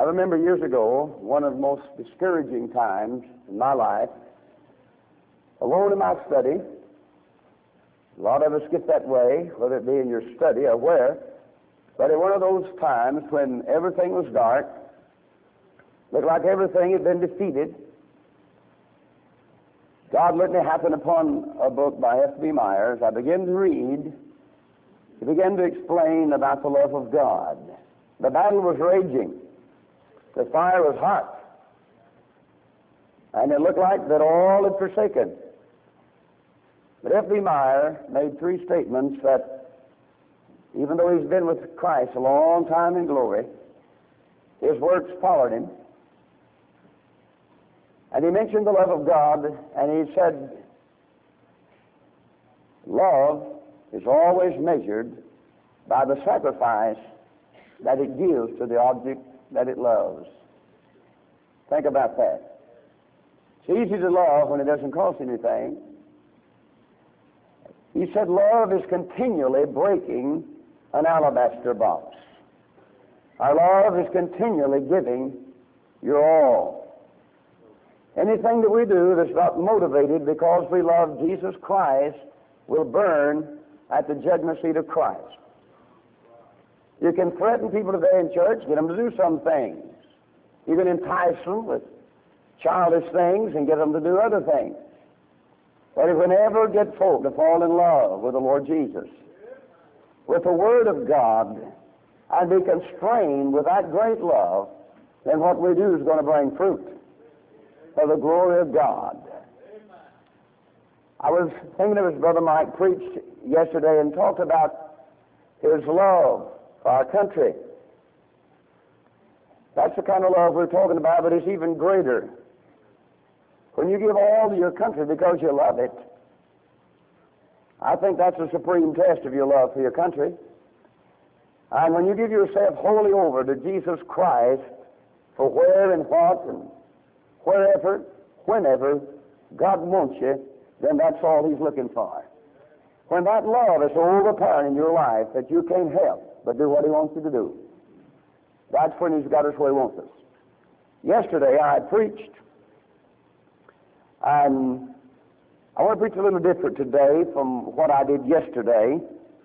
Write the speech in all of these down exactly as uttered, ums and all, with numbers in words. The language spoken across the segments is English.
remember years ago, one of the most discouraging times in my life, alone in my study. A lot of us get that way, whether it be in your study or where, but in one of those times when everything was dark, looked like everything had been defeated, God let me happen upon a book by F B Myers. I began to read. He began to explain about the love of God. The battle was raging. The fire was hot. And it looked like that all had forsaken. But F B Meyer made three statements that, even though he's been with Christ a long time in glory, his works followed him. And he mentioned the love of God, and he said, love is always measured by the sacrifice that it gives to the object that it loves. Think about that. It's easy to love when it doesn't cost anything. He said love is continually breaking an alabaster box. Our love is continually giving your all. Anything that we do that's not motivated because we love Jesus Christ will burn at the judgment seat of Christ. You can threaten people today in church, get them to do some things. You can entice them with childish things and get them to do other things. But if we never get folk to fall in love with the Lord Jesus, with the Word of God, and be constrained with that great love, then what we do is going to bring fruit for the glory of God. I was thinking of as Brother Mike preached yesterday and talked about his love for our country. That's the kind of love we're talking about, but it's even greater. When you give all to your country because you love it, I think that's the supreme test of your love for your country. And when you give yourself wholly over to Jesus Christ for where and what and wherever, whenever God wants you, then that's all He's looking for. When that love is so overpowering in your life that you can't help but do what He wants you to do, that's when He's got us where He wants us. Yesterday I preached, and I want to preach a little different today from what I did yesterday.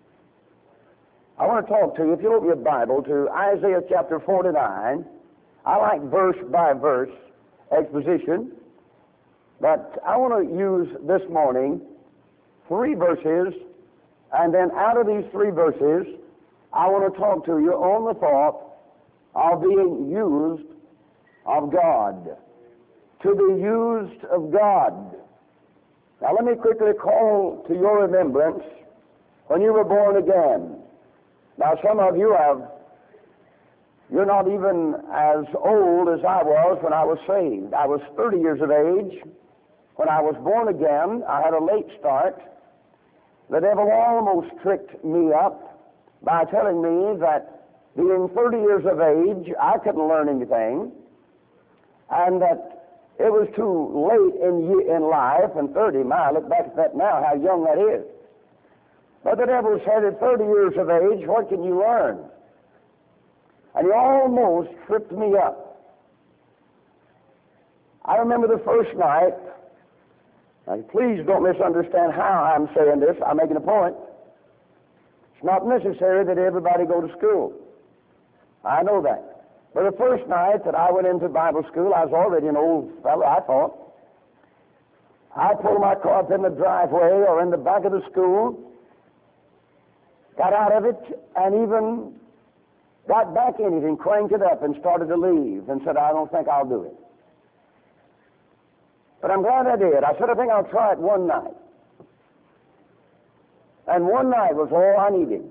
I want to talk to you, if you open your Bible, to Isaiah chapter forty-nine. I like verse by verse exposition, but I want to use this morning three verses, and then out of these three verses, I want to talk to you on the thought of being used of God. To be used of God. Now let me quickly call to your remembrance when you were born again. Now some of you have, you're not even as old as I was when I was saved. I was thirty years of age. When I was born again, I had a late start. The devil almost tricked me up by telling me that being thirty years of age, I couldn't learn anything, and that it was too late in in life, and thirty, my, I look back at that now, how young that is. But the devil said, at thirty years of age, what can you learn? And he almost tripped me up. I remember the first night, and please don't misunderstand how I'm saying this, I'm making a point. It's not necessary that everybody go to school. I know that. But the first night that I went into Bible school, I was already an old fellow, I thought. I pulled my car up in the driveway or in the back of the school, got out of it, and even got back in it and cranked it up and started to leave and said, I don't think I'll do it. But I'm glad I did. I said, I think I'll try it one night. And one night was all I needed.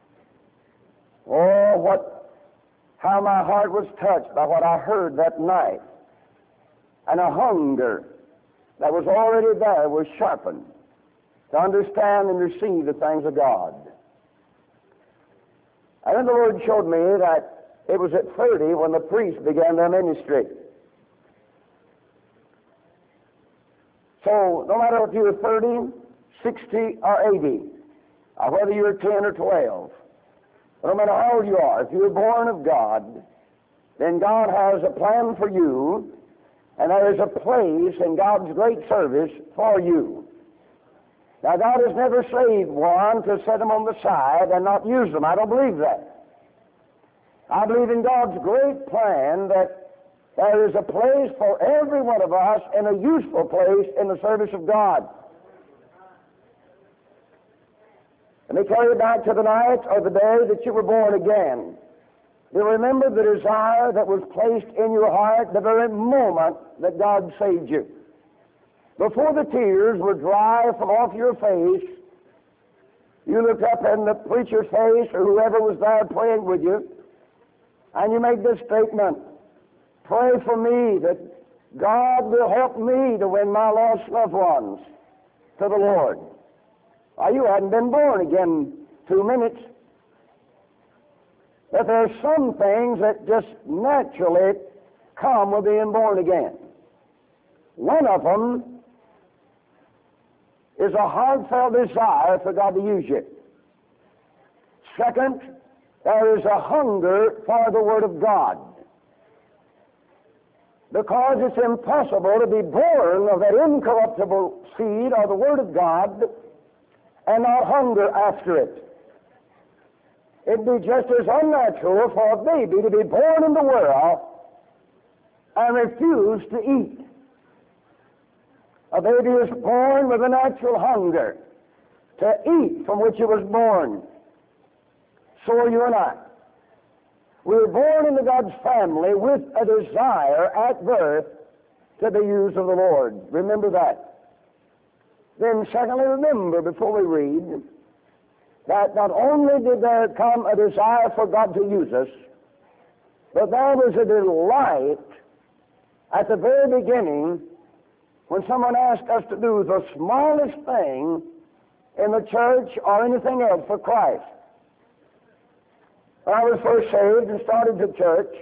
Oh, what how my heart was touched by what I heard that night. And a hunger that was already there was sharpened to understand and receive the things of God. And then the Lord showed me that it was at thirty when the priests began their ministry. So no matter if you're thirty, sixty, or eighty, or whether you're ten or twelve, no matter how old you are, if you're born of God, then God has a plan for you, and there is a place in God's great service for you. Now, God has never saved one to set them on the side and not use them. I don't believe that. I believe in God's great plan that there is a place for every one of us and a useful place in the service of God. Let me carry you back to the night or the day that you were born again. You remember the desire that was placed in your heart the very moment that God saved you. Before the tears were dry from off your face, you looked up in the preacher's face or whoever was there praying with you, and you made this statement, "Pray for me that God will help me to win my lost loved ones to the Lord." Well, you hadn't been born again two minutes. But there are some things that just naturally come with being born again. One of them is a heartfelt desire for God to use you. Second, there is a hunger for the Word of God. Because it's impossible to be born of that incorruptible seed or the Word of God and not hunger after it. It'd be just as unnatural for a baby to be born in the world and refuse to eat. A baby is born with a natural hunger to eat from which he was born. So are you and I. We were born into God's family with a desire at birth to be used of the Lord. Remember that. Then secondly, remember before we read that not only did there come a desire for God to use us, but there was a delight at the very beginning when someone asked us to do the smallest thing in the church or anything else for Christ. When I was first saved and started the church,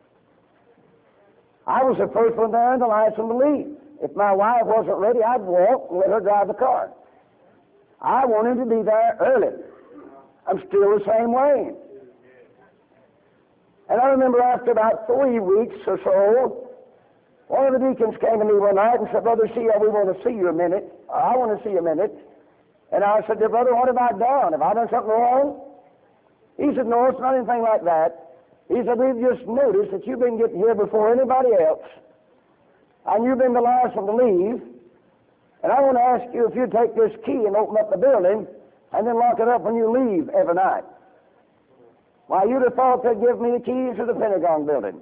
I was the first one there and the last one to leave. If my wife wasn't ready, I'd walk and let her drive the car. I wanted to be there early. I'm still the same way. And I remember after about three weeks or so, one of the deacons came to me one night and said, "Brother C L, we want to see you a minute. Or, I want to see you a minute." And I said, "Dear brother, what have I done? Have I done something wrong?" He said, "No, it's not anything like that." He said, "We've just noticed that you've been getting here before anybody else, and you've been the last one to leave. And I want to ask you if you'd take this key and open up the building and then lock it up when you leave every night." Why, you'd have thought they'd give me the keys to the Pentagon building.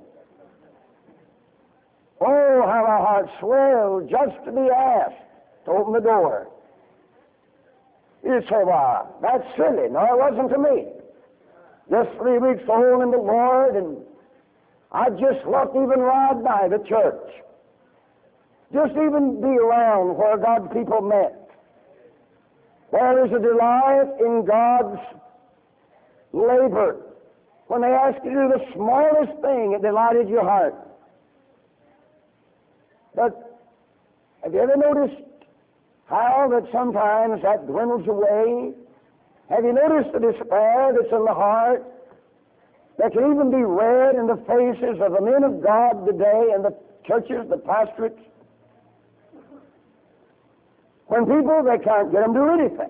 Oh, how my heart swelled just to be asked to open the door. You'd say, "Well, that's silly." No, it wasn't to me. Just three weeks old in the Lord, and I just loved to even ride by the church. Just even be around where God's people met. There is a delight in God's labor. When they asked you to do the smallest thing, it delighted your heart. But have you ever noticed how that sometimes that dwindles away? Have you noticed the despair that's in the heart that can even be read in the faces of the men of God today in the churches, the pastorates? When people, they can't get them to do anything.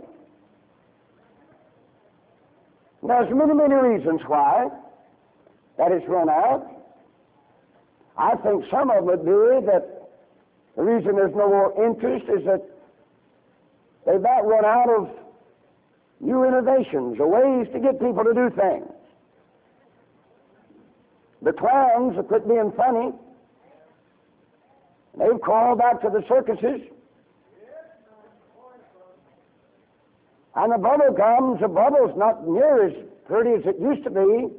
There's many, many reasons why that it's run out. I think some of them would be that the reason there's no more interest is that they've about run out of new innovations or ways to get people to do things. The clowns have quit being funny. They've crawled back to the circuses. And the bubble gums, the bubble's not near as pretty as it used to be.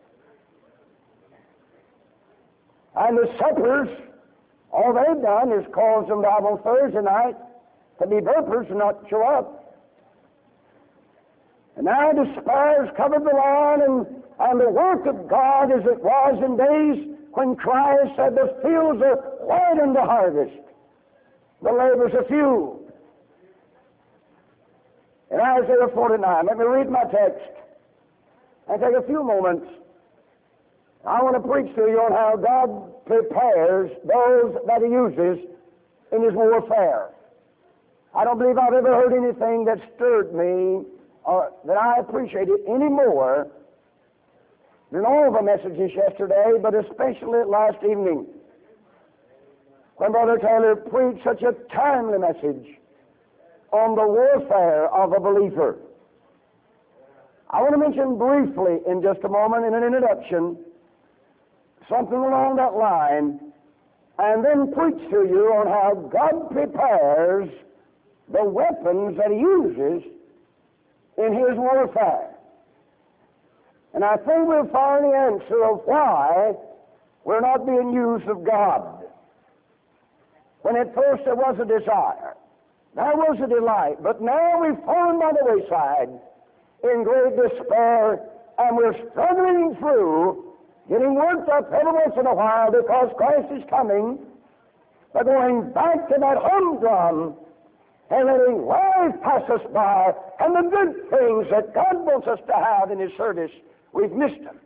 And the suppers, all they've done is cause them out on Thursday night to be burpers and not show up. And now despair's covered the lawn, and, and the work of God as it was in days when Christ said, "The fields are white in the harvest, the labors are few." In Isaiah forty-nine, let me read my text and take a few moments I want to preach to you on how God prepares those that He uses in His warfare. I don't believe I've ever heard anything that stirred me or that I appreciated any more than all the messages yesterday, but especially last evening, when Brother Taylor preached such a timely message on the warfare of a believer. I want to mention briefly in just a moment in an introduction something along that line, and then preach to you on how God prepares the weapons that He uses in His warfare. And I think we'll find the answer of why we're not being used of God. When at first there was a desire, there was a delight, but now we've fallen by the wayside in great despair, and we're struggling through, getting worked up every once in a while because Christ is coming, but going back to that humdrum and letting life pass us by, and the good things that God wants us to have in His service, we've missed them.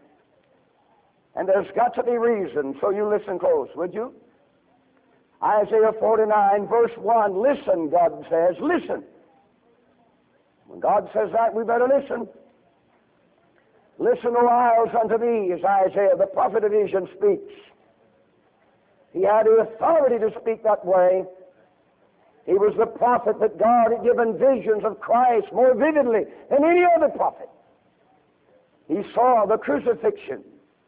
And there's got to be reason, so you listen close, would you? Isaiah forty-nine, verse one, listen, God says, listen. When God says that, we better listen. Listen, O isles, unto me, as Isaiah, the prophet of vision, speaks. He had the authority to speak that way. He was the prophet that God had given visions of Christ more vividly than any other prophet. He saw the crucifixion.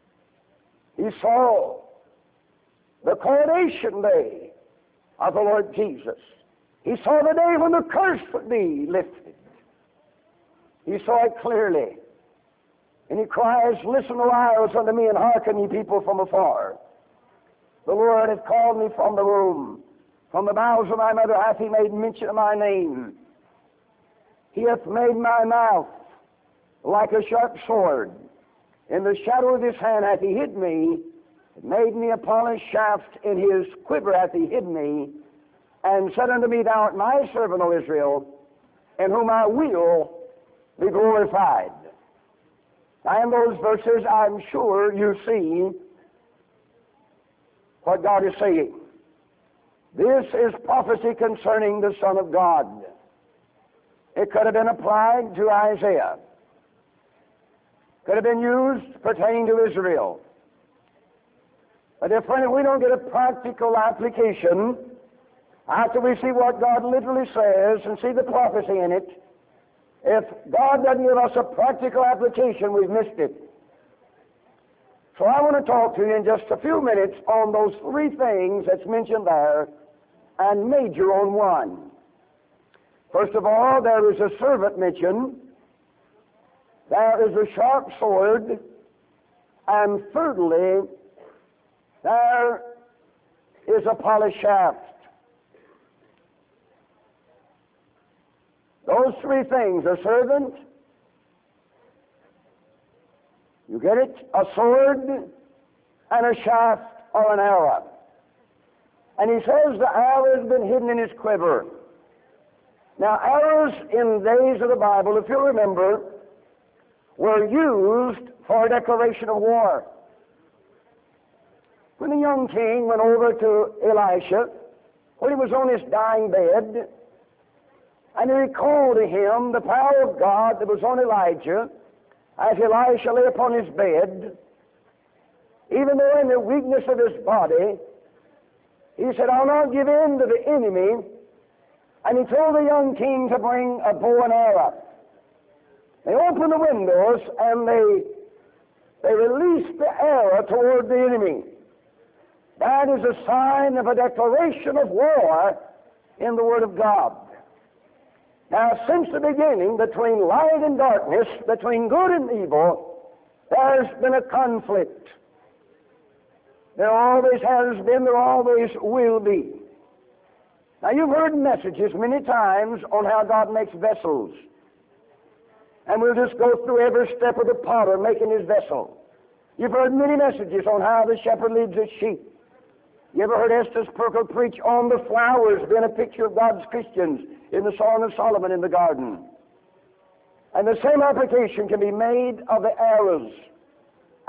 He saw the coronation day of the Lord Jesus. He saw the day when the curse would be lifted. He saw it clearly. And he cries, listen, O isles, unto me, and hearken, ye people from afar. The Lord hath called me from the womb. From the bowels of my mother hath He made mention of my name. He hath made my mouth like a sharp sword. In the shadow of His hand hath He hid me. It made me a polished shaft. In His quiver hath He hid me. And said unto me, thou art my servant, O Israel, in whom I will be glorified. Now in those verses, I'm sure you see what God is saying. This is prophecy concerning the Son of God. It could have been applied to Isaiah. Could have been used pertaining to Israel. But if we don't get a practical application, after we see what God literally says and see the prophecy in it, if God doesn't give us a practical application, we've missed it. So I want to talk to you in just a few minutes on those three things that's mentioned there, and major on one. First of all, there is a servant mentioned. There is a sharp sword. And thirdly, there is a polished shaft. Those three things, a servant, you get it, a sword, and a shaft or an arrow. And he says the arrow has been hidden in his quiver. Now, arrows in days of the Bible, if you remember, were used for a declaration of war. When the young king went over to Elisha, when he was on his dying bed, and he recalled to him the power of God that was on Elijah, as Elisha lay upon his bed, even though in the weakness of his body, he said, I'll not give in to the enemy. And he told the young king to bring a bow and arrow. They opened the windows and they, they released the arrow toward the enemy. That is a sign of a declaration of war in the Word of God. Now, since the beginning, between light and darkness, between good and evil, there's been a conflict. There always has been, there always will be. Now, you've heard messages many times on how God makes vessels. And we'll just go through every step of the potter making his vessel. You've heard many messages on how the shepherd leads his sheep. You ever heard Estes Perkle preach on the flowers being a picture of God's Christians in the Song of Solomon in the garden? And the same application can be made of the arrows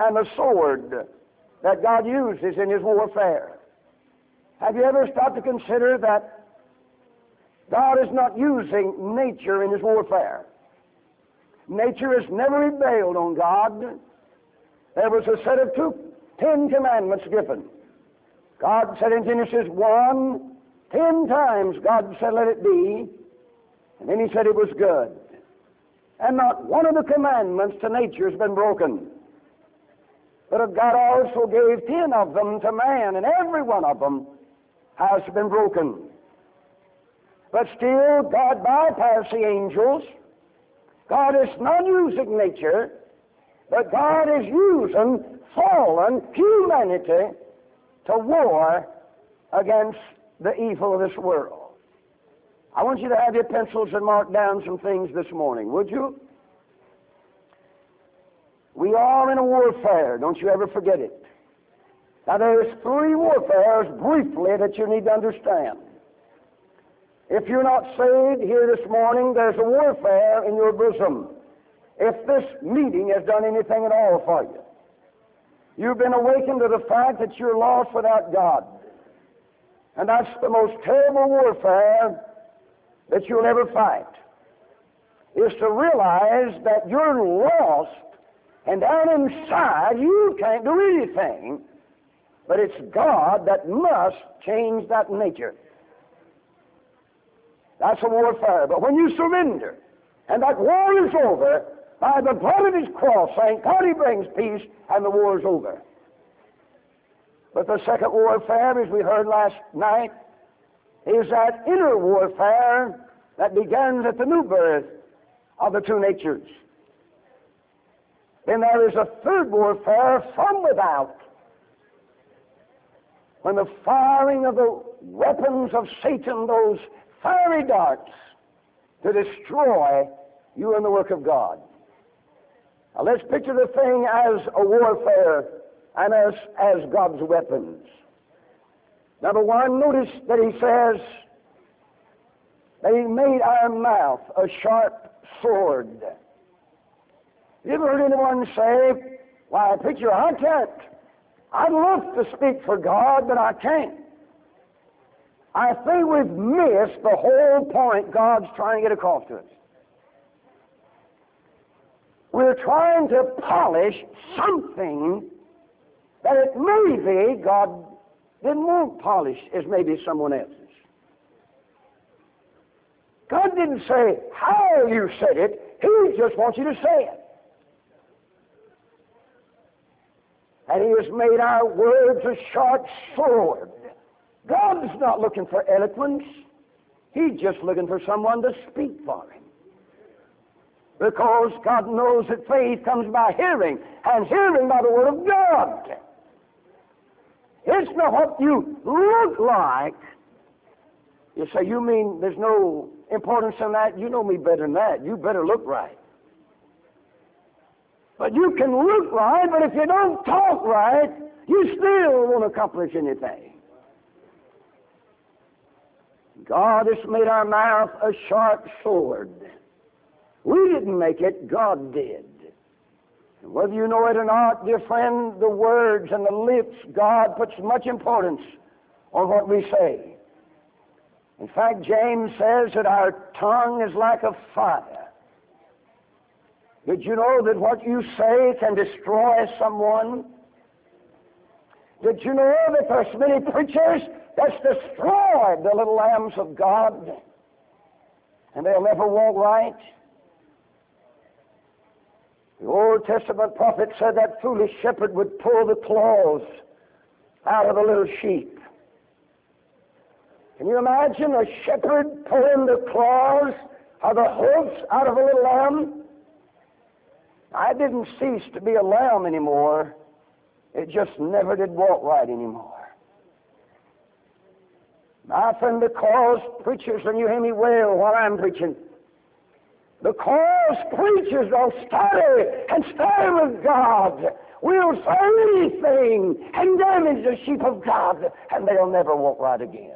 and the sword that God uses in His warfare. Have you ever stopped to consider that God is not using nature in His warfare? Nature has never rebelled on God. There was a set of two Ten Commandments given. God said in Genesis one, ten times God said, let it be, and then He said it was good. And not one of the commandments to nature has been broken. But God also gave ten of them to man, and every one of them has been broken. But still, God bypassed the angels. God is not using nature, but God is using fallen humanity to war against the evil of this world. I want you to have your pencils and mark down some things this morning, would you? We are in a warfare. Don't you ever forget it. Now, there's three warfares, briefly, that you need to understand. If you're not saved here this morning, there's a warfare in your bosom. If this meeting has done anything at all for you, you've been awakened to the fact that you're lost without God. And that's the most terrible warfare that you'll ever fight, is to realize that you're lost, and down inside you can't do anything, but it's God that must change that nature. That's a warfare. But when you surrender, and that war is over, by the blood of His cross, Saint God, He brings peace, and the war is over. But the second warfare, as we heard last night, is that inner warfare that begins at the new birth of the two natures. Then there is a third warfare from without, when the firing of the weapons of Satan, those fiery darts, to destroy you and the work of God. Now let's picture the thing as a warfare and as, as God's weapons. Number one, notice that He says that He made our mouth a sharp sword. You ever heard anyone say, why, preacher, I can't. I'd love to speak for God, but I can't. I think we've missed the whole point God's trying to get across to us. We're trying to polish something that it may be God didn't want polished as maybe someone else's. God didn't say how you said it. He just wants you to say it. And He has made our words a sharp sword. God's not looking for eloquence. He's just looking for someone to speak for Him. Because God knows that faith comes by hearing, and hearing by the Word of God. It's not what you look like. You say, you mean there's no importance in that? You know me better than that. You better look right. But you can look right, but if you don't talk right, you still won't accomplish anything. God has made our mouth a sharp sword. We didn't make it, God did. And whether you know it or not, dear friend, the words and the lips, God puts much importance on what we say. In fact, James says that our tongue is like a fire. Did you know that what you say can destroy someone? Did you know that there's many preachers that's destroyed the little lambs of God, and they'll never walk right? The Old Testament prophet said that foolish shepherd would pull the claws out of the little sheep. Can you imagine a shepherd pulling the claws or the hoofs out of a little lamb? I didn't cease to be a lamb anymore. It just never did walk right anymore. My friend, because preachers, and you hear me wail while I'm preaching, because preachers don't study and study with God, we'll say anything and damage the sheep of God, and they'll never walk right again.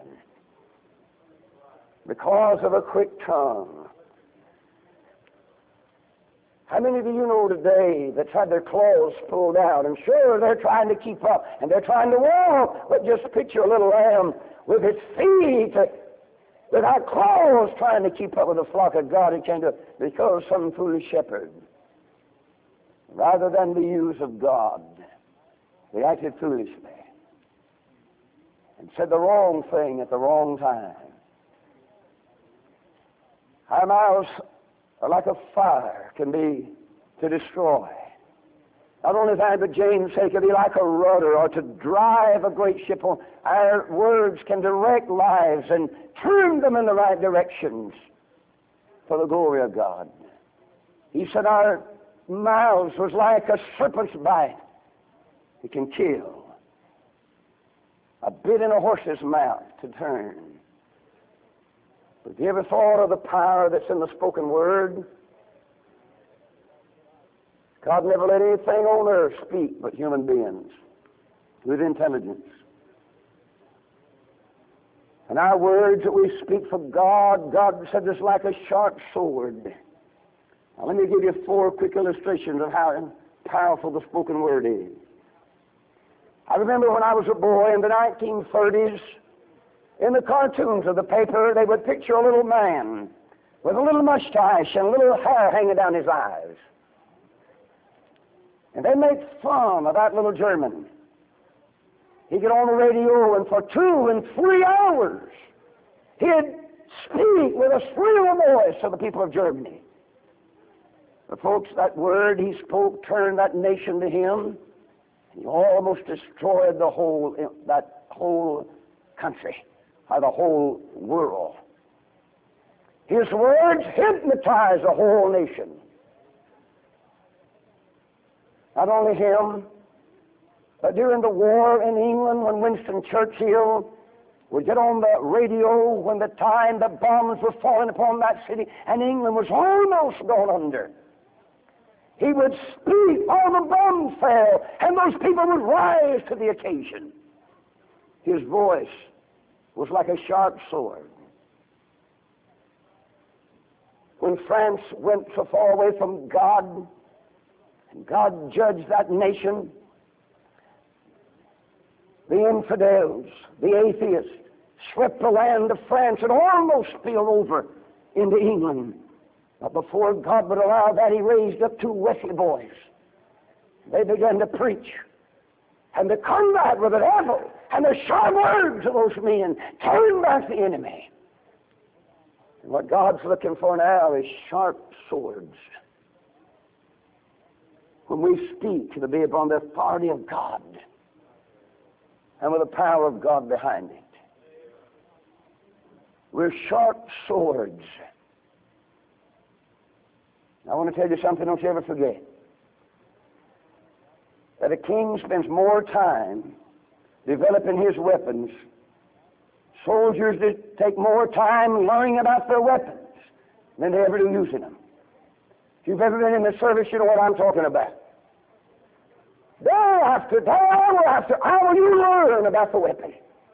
Because of a quick tongue. How many of you know today that's had their clothes pulled out? And sure, they're trying to keep up, and they're trying to walk, but just picture a little lamb with its feet, without clothes, trying to keep up with the flock of God. It can't do it because some foolish shepherd, rather than the use of God, they acted foolishly and said the wrong thing at the wrong time. Our mouths are like a fire, can be to destroy. Not only that, but James said it can be like a rudder or to drive a great ship on. Our words can direct lives and turn them in the right directions for the glory of God. He said our mouths was like a serpent's bite. It can kill. A bit in a horse's mouth to turn. But have you ever thought of the power that's in the spoken word? God never let anything on earth speak but human beings with intelligence. And our words that we speak for God, God said is like a sharp sword. Now let me give you four quick illustrations of how powerful the spoken word is. I remember when I was a boy in the nineteen thirties, in the cartoons of the paper, they would picture a little man with a little mustache and a little hair hanging down his eyes. And they made fun of that little German. He'd get on the radio, and for two and three hours, he'd speak with a shrill voice to the people of Germany. But folks, that word he spoke turned that nation to him. He almost destroyed the whole, that whole country, or the whole world. His words hypnotized the whole nation. Not only him, but during the war in England, when Winston Churchill would get on the radio when the time the bombs were falling upon that city and England was almost gone under, he would speak, all the bombs fell, and those people would rise to the occasion. His voice was like a sharp sword. When France went so far away from God, and God judged that nation, the infidels, the atheists, swept the land of France and almost spilled over into England. But before God would allow that, he raised up two Wesley boys. They began to preach and to combat with the devil, and the sharp words of those men turned back the enemy. And what God's looking for now is sharp swords. When we speak, to be upon the authority of God and with the power of God behind it. We're sharp swords. I want to tell you something, don't you ever forget. That a king spends more time developing his weapons. Soldiers take more time learning about their weapons than they ever do using them. If you've ever been in the service, you know what I'm talking about. Day after day, hour after hour, you learn about the weapon.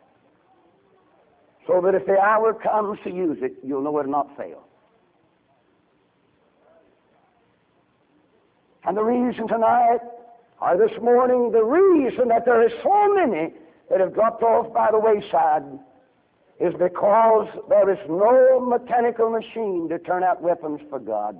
So that if the hour comes to use it, you'll know it'll not fail. And the reason tonight, or this morning, the reason that there is so many that have dropped off by the wayside is because there is no mechanical machine to turn out weapons for God.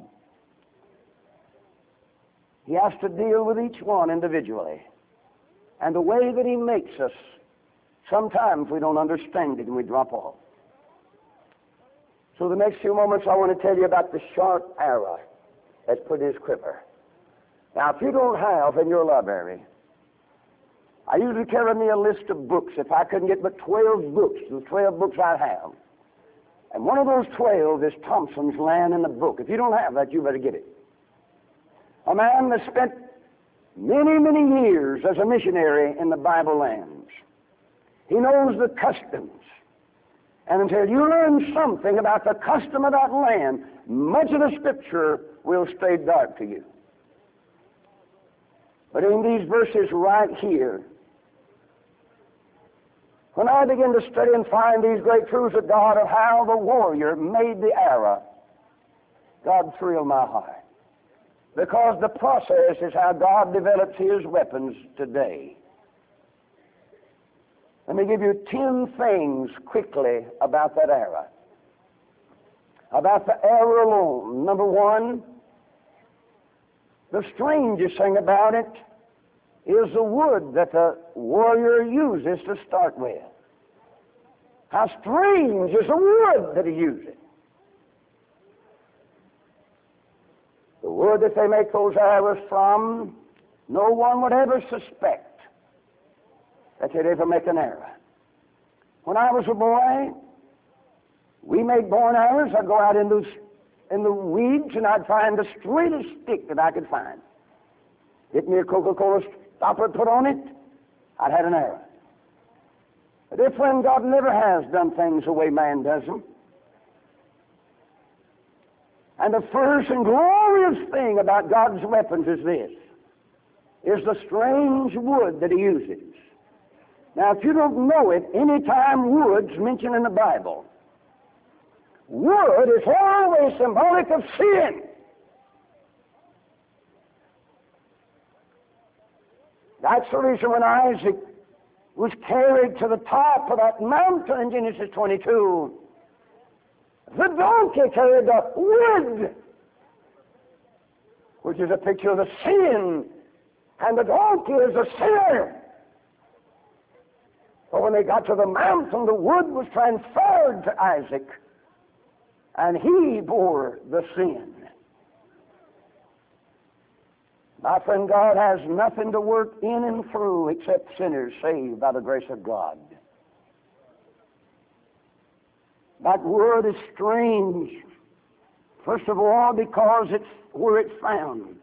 He has to deal with each one individually. And the way that he makes us, sometimes we don't understand it and we drop off. So the next few moments I want to tell you about the sharp arrow that's put in his quiver. Now, if you don't have in your library, I usually carry me a list of books. If I couldn't get but twelve books, the twelve books I have. And one of those twelve is Thompson's Land in the Book. If you don't have that, you better get it. A man that spent many, many years as a missionary in the Bible lands. He knows the customs. And until you learn something about the custom of that land, much of the Scripture will stay dark to you. But in these verses right here, when I begin to study and find these great truths of God of how the warrior made the arrow, God thrilled my heart. because the process is how God develops His weapons today. Let me give you ten things quickly about that era. About the era alone. Number one, the strangest thing about it is the wood that the warrior uses to start with. How strange is the wood that he uses. The wood that they make those arrows from, no one would ever suspect that they'd ever make an arrow. When I was a boy, we made bow and arrows. I'd go out in those in the weeds and I'd find the straightest stick that I could find. Get me a Coca-Cola stopper, put on it, I'd had an arrow. But if when God never has done things the way man does them, and the first and glorious thing about God's weapons is this, is the strange wood that He uses. Now, if you don't know it, any time wood's mentioned in the Bible, wood is always symbolic of sin. That's the reason when Isaac was carried to the top of that mountain in Genesis twenty-two, the donkey carried the wood, which is a picture of the sin, and the donkey is the sinner. But when they got to the mountain, the wood was transferred to Isaac, and he bore the sin. My friend, God has nothing to work in and through except sinners saved by the grace of God. That word is strange, first of all, because it's where it's found.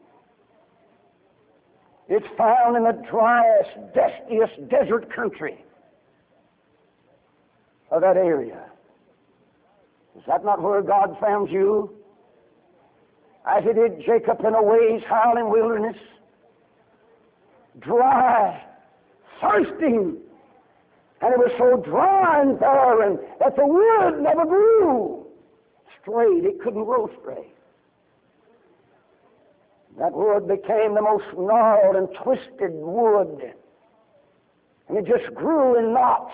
It's found in the driest, dustiest desert country of that area. Is that not where God found you? As He did Jacob in a ways howling wilderness, dry, thirsting, and it was so dry and barren that the wood never grew straight. It couldn't grow straight. That wood became the most gnarled and twisted wood, and it just grew in knots,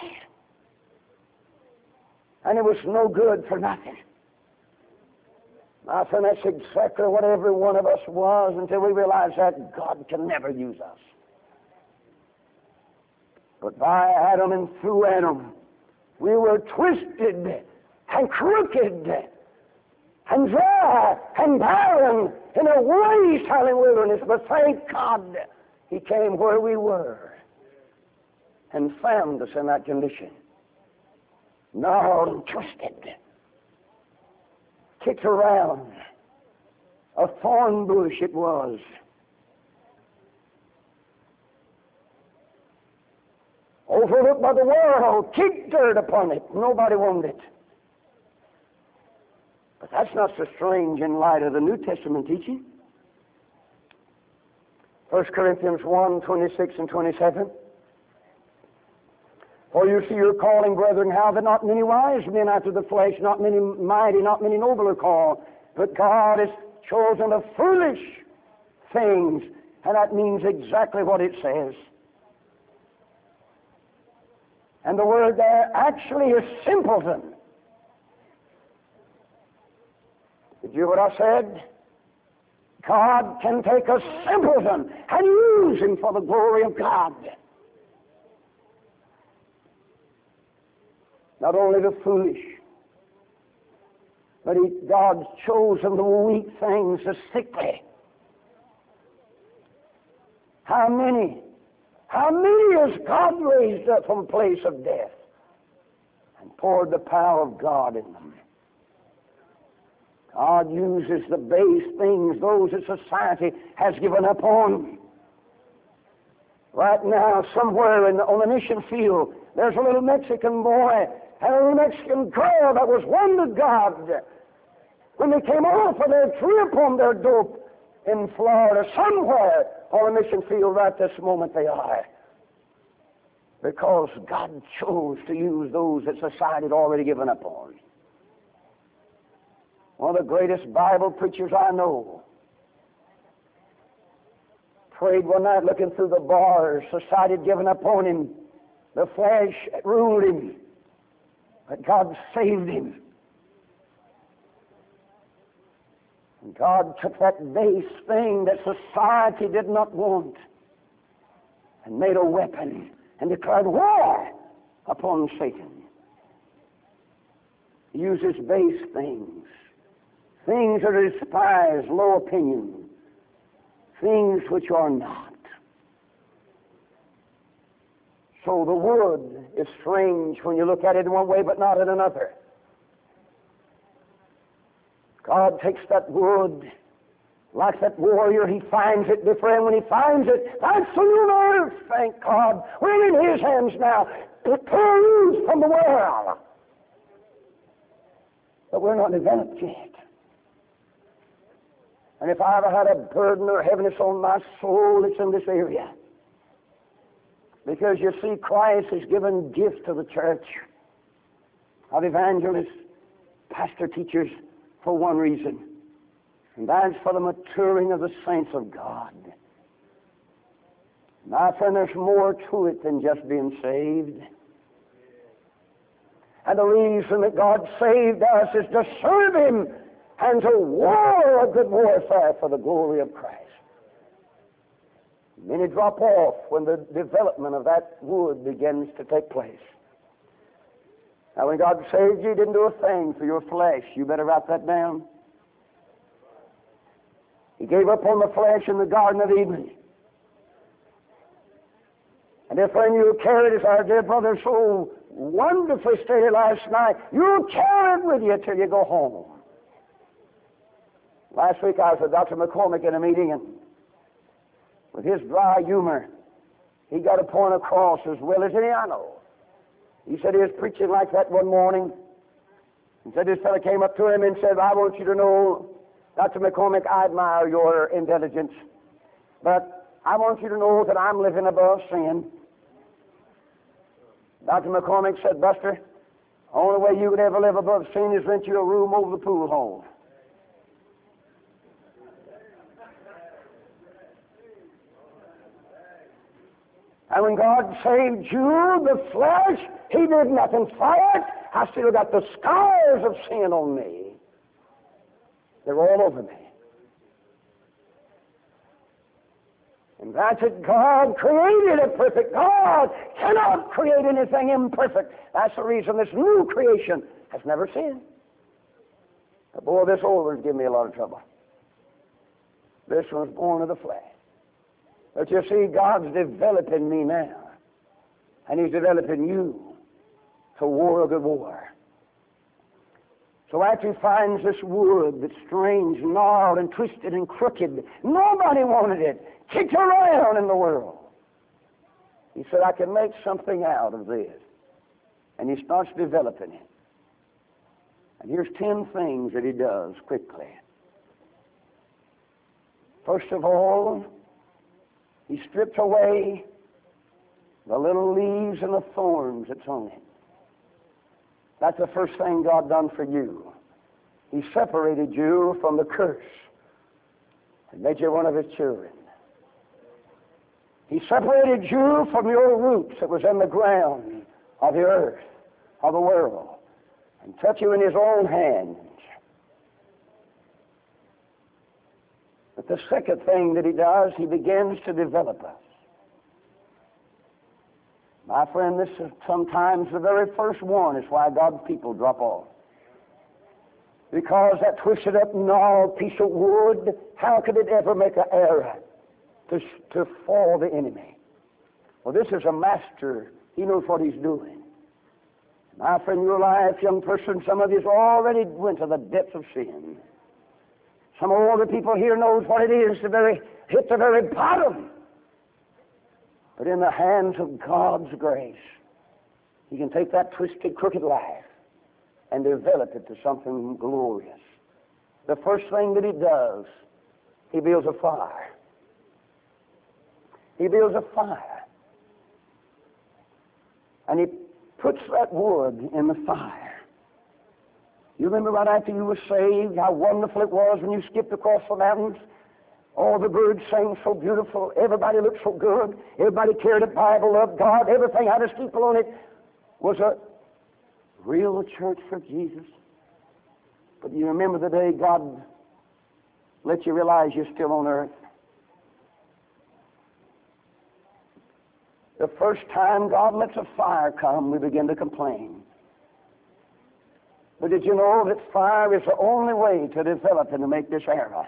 and it was no good for nothing. My friend, that's exactly what every one of us was until we realized that God can never use us. But by Adam and through Adam, we were twisted and crooked and dry and barren in a waste howling wilderness. But thank God He came where we were and found us in that condition. Gnarled and twisted, kicked around. A thorn bush it was. Overlooked by the world, kicked dirt upon it. Nobody wanted it. But that's not so strange in light of the New Testament teaching. First Corinthians one, twenty-six and twenty-seven. For you see your calling, brethren, how that not many wise men after the flesh, not many mighty, not many noble are called, but God has chosen the foolish things, and that means exactly what it says. And the word there actually is simpleton. Did you hear what I said? God can take a simpleton and use him for the glory of God. Not only the foolish, but he, God's chosen the weak things, the sickly. How many? How many has God raised up from a place of death and poured the power of God in them? God uses the base things, those that society has given up on. Right now, somewhere in the, on the mission field, there's a little Mexican boy and a little Mexican girl that was won to God when they came off of their trip on their dope in Florida. Somewhere on a mission field right this moment they are. Because God chose to use those that society had already given up on. One of the greatest Bible preachers I know Prayed one night looking through the bars. Society had given up on him. The flesh ruled him. But God saved him. And God took that base thing that society did not want and made a weapon and declared war upon Satan. He uses base things, things that are despised, low opinion, things which are not. So the wood is strange when you look at it in one way but not in another. God takes that wood, like that warrior, he finds it different. When he finds it, that's the new earth, thank God. We're in his hands now. It perished from the world. But we're not developed yet. And if I ever had a burden or heaviness on my soul, it's in this area. Because you see, Christ has given gifts to the church of evangelists, pastor teachers, for one reason. And that's for the maturing of the saints of God. My friend, there's more to it than just being saved. And the reason that God saved us is to serve Him and to war a good warfare for the glory of Christ. Many drop off when the development of that wood begins to take place. Now, when God saved you, He didn't do a thing for your flesh. You better write that down. He gave up on the flesh in the Garden of Eden. And if when you carried, as our dear brother so wonderfully stated last night, you carry it with you till you go home. Last week I was with Doctor McCormick in a meeting, and with his dry humor, he got a point across as well as any I know. He said he was preaching like that one morning. He said this fellow came up to him and said, I want you to know, Doctor McCormick, I admire your intelligence, but I want you to know that I'm living above sin. Doctor McCormick said, Buster, the only way you could ever live above sin is rent you a room over the pool hall. And when God saved you, the flesh, He did nothing for it. I still got the scars of sin on me. They're all over me. And that's it. God created a perfect. God cannot create anything imperfect. That's the reason this new creation has never sinned. But boy, this old one's giving me a lot of trouble. This one's born of the flesh. But you see, God's developing me now. And He's developing you to war a good war. So after He finds this wood that's strange, gnarled, and twisted, and crooked, nobody wanted it, kicked around in the world. He said, I can make something out of this. And He starts developing it. And here's ten things that He does quickly. First of all, He strips away the little leaves and the thorns that's on it. That's the first thing God done for you. He separated you from the curse and made you one of His children. He separated you from your roots that was in the ground of the earth, of the world, and took you in His own hands. But the second thing that He does, He begins to develop us. My friend, this is sometimes the very first one is why God's people drop off. Because that twisted up, gnarled piece of wood, how could it ever make an error to, to fall the enemy? Well, this is a master. He knows what He's doing. My friend, your life, young person, some of you already went to the depths of sin. Some older people here knows what it is to very, hit the very bottom. But in the hands of God's grace, He can take that twisted, crooked life and develop it to something glorious. The first thing that He does, He builds a fire. He builds a fire. And He puts that wood in the fire. You remember right after you were saved, how wonderful it was when you skipped across the mountains All the birds sang so beautiful. Everybody looked so good. Everybody carried a Bible, loved God. Everything had a steeple on it. Was a real church for Jesus. But you remember the day God let you realize you're still on earth? The first time God lets a fire come, we begin to complain. But did you know that fire is the only way to develop and to make this era?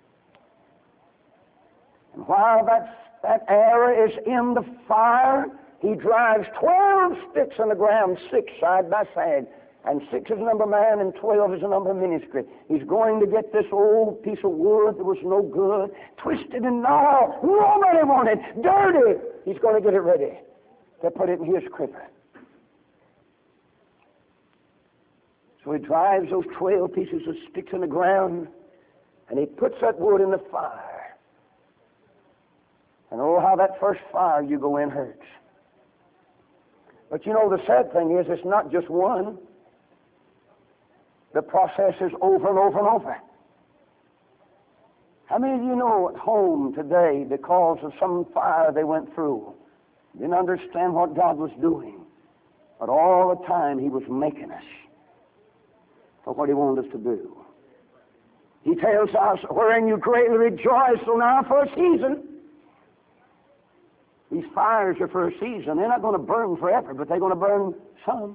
And while that, that era is in the fire, he drives twelve sticks in the ground, six side by side. And six is the number of man, and twelve is the number of ministry. He's going to get this old piece of wood that was no good, twisted and gnarled. Nobody wanted, dirty. He's going to get it ready to put it in his cripper. So he drives those twelve pieces of sticks in the ground, and he puts that wood in the fire. And oh, how that first fire you go in hurts. But you know, the sad thing is, it's not just one. The process is over and over and over. How many of you know at home today, because of some fire they went through, didn't understand what God was doing, but all the time He was making us for what He wanted us to do? He tells us, wherein you greatly rejoice, so now for a season. These fires are for a season. They're not going to burn forever, but they're going to burn some.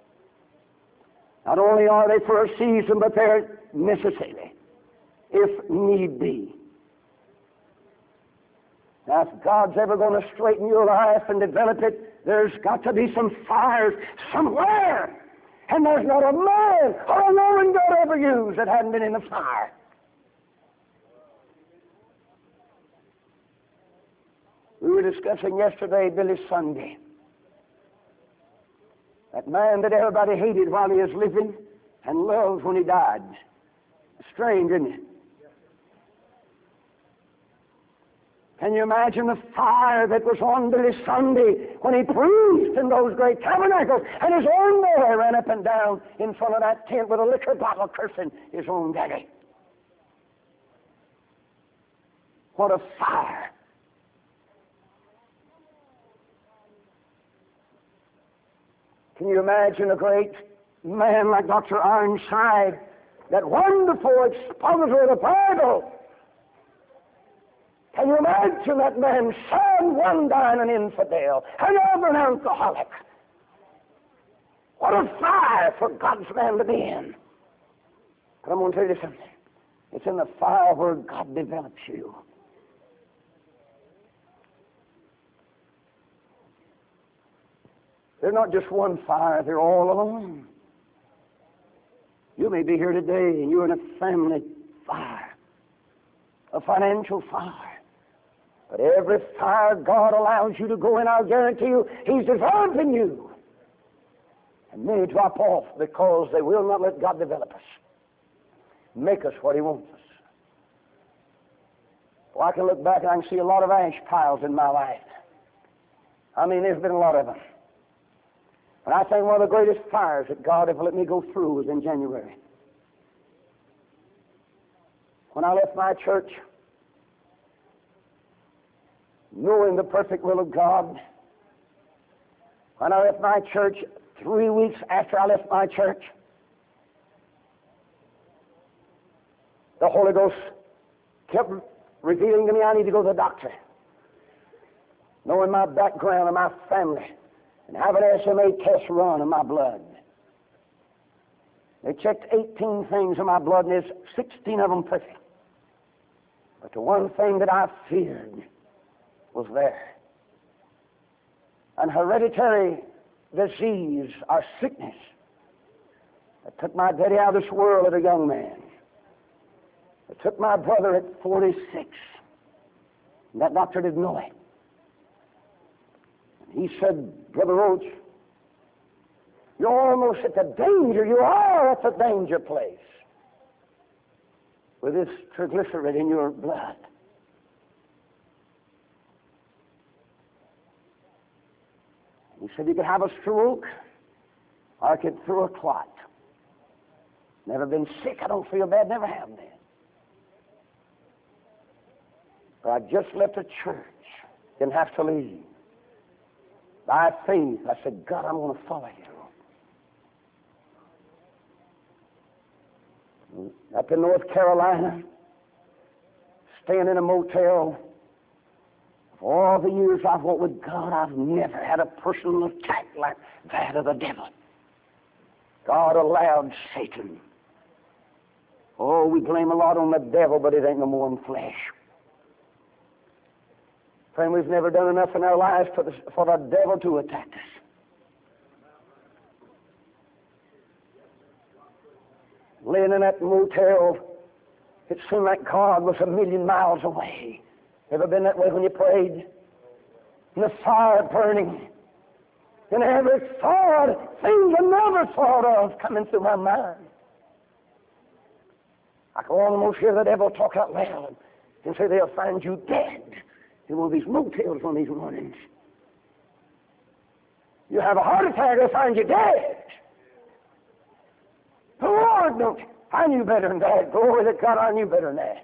Not only are they for a season, but they're necessary, if need be. Now, if God's ever going to straighten your life and develop it, there's got to be some fires somewhere. And there's not a man or a woman God ever used that hadn't been in the fire. We were discussing yesterday Billy Sunday. That man that everybody hated while he was living and loved when he died. Strange, isn't it? Can you imagine the fire that was on Billy Sunday when he preached in those great tabernacles, and his own boy ran up and down in front of that tent with a liquor bottle cursing his own daddy? What a fire. Can you imagine a great man like Doctor Ironside, that wonderful expositor of the Bible? Can you imagine that man, son, one dying an infidel, another an alcoholic? What a fire for God's man to be in. But I'm going to tell you something. It's in the fire where God develops you. They're not just one fire, they're all alone. You may be here today and you're in a family fire, a financial fire. But every fire God allows you to go in, I'll guarantee you, He's developing you. And many drop off because they will not let God develop us, make us what He wants us. Well, I can look back and I can see a lot of ash piles in my life. I mean, there's been a lot of them. And I think one of the greatest fires that God ever let me go through was in January. When I left my church, knowing the perfect will of God, when I left my church, three weeks after I left my church, the Holy Ghost kept revealing to me I need to go to the doctor. Knowing my background and my family, and have an S M A test run of my blood. They checked eighteen things in my blood, and there's sixteen of them perfect. But the one thing that I feared was there. An hereditary disease or sickness that took my daddy out of this world as a young man. It took my brother at forty-six. And that doctor didn't know it. He said, Brother Roach, you're almost at the danger, you are at the danger place with this triglyceride in your blood. He said you could have a stroke or it could throw a clot. Never been sick, I don't feel bad, never have been. But I just left a church. Didn't have to leave. By faith, I said, God, I'm going to follow you. Up in North Carolina, staying in a motel. For all the years I've walked with God, I've never had a personal attack like that of the devil. God allowed Satan. Oh, we blame a lot on the devil, but it ain't no more than flesh. Friend, we've never done enough in our lives for the, for the devil to attack us. Laying in that motel, it seemed like God was a million miles away. Ever been that way when you prayed? And the fire burning. And every thought, things I never thought of, coming through my mind. I can almost hear the devil talk out loud and say they'll find you dead in one of these motels on these mornings. You have a heart attack, they'll find you dead. The Lord, don't. I knew better than that. Glory to God, I knew better than that.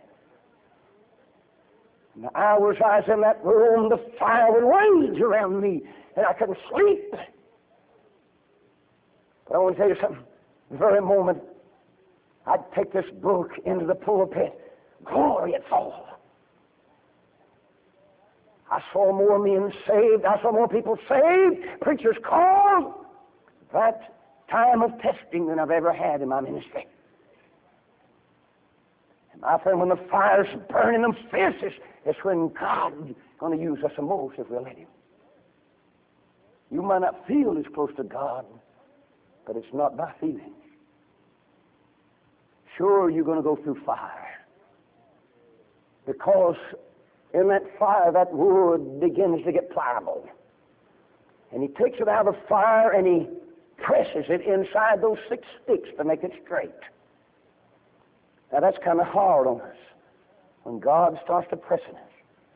And the hours I was in that room, the fire would rage around me, and I couldn't sleep. But I want to tell you something. The very moment I'd take this book into the pulpit, glory would fall. I saw more men saved. I saw more people saved. Preachers called. That time of testing than I've ever had in my ministry. And my friend, when the fire's burning them fiercest, it's when God's going to use us the most if we'll let Him. You might not feel as close to God, but it's not by feelings. Sure, you're going to go through fire. Because in that fire, that wood begins to get pliable. And He takes it out of the fire and He presses it inside those six sticks to make it straight. Now that's kind of hard on us when God starts to press us.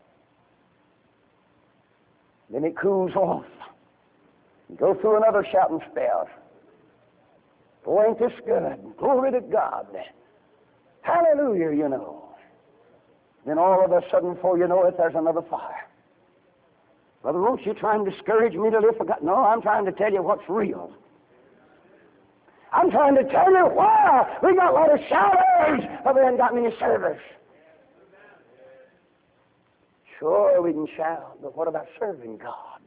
Then it cools off. You go through another shouting spell. Boy, ain't this good. Glory to God. Hallelujah, you know. Then all of a sudden, before you know it, there's another fire. Brother, won't you try and discourage me to live for God? No, I'm trying to tell you what's real. I'm trying to tell you why we got a lot of shouters, but we haven't got many servers. Sure, we can shout, but what about serving God?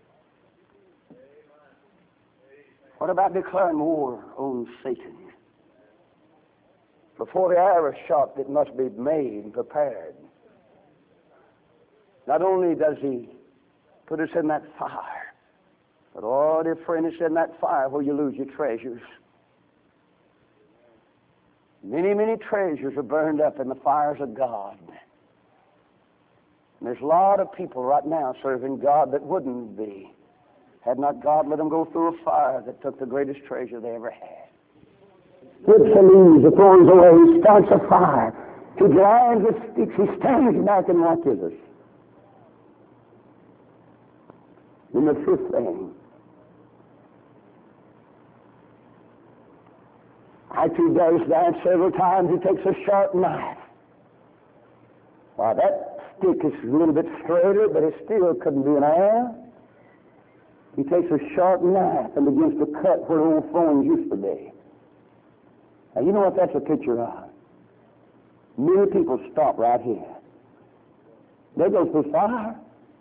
What about declaring war on Satan? Before the arrow is shot, it must be made and prepared. Not only does He put us in that fire, but oh, dear friend, it's in that fire where you lose your treasures. Many, many treasures are burned up in the fires of God. And there's a lot of people right now serving God that wouldn't be had not God let them go through a fire that took the greatest treasure they ever had. Gets the leaves, the thorns away, He starts a fire. He drives with sticks, He stands back and watches us. And the fifth thing, after He does that several times, He takes a sharp knife. Why, that stick is a little bit straighter, but it still couldn't be an arrow. He takes a sharp knife and begins to cut where old thorns used to be. Now, you know what that's a picture of? Many people stop right here. They go through fire.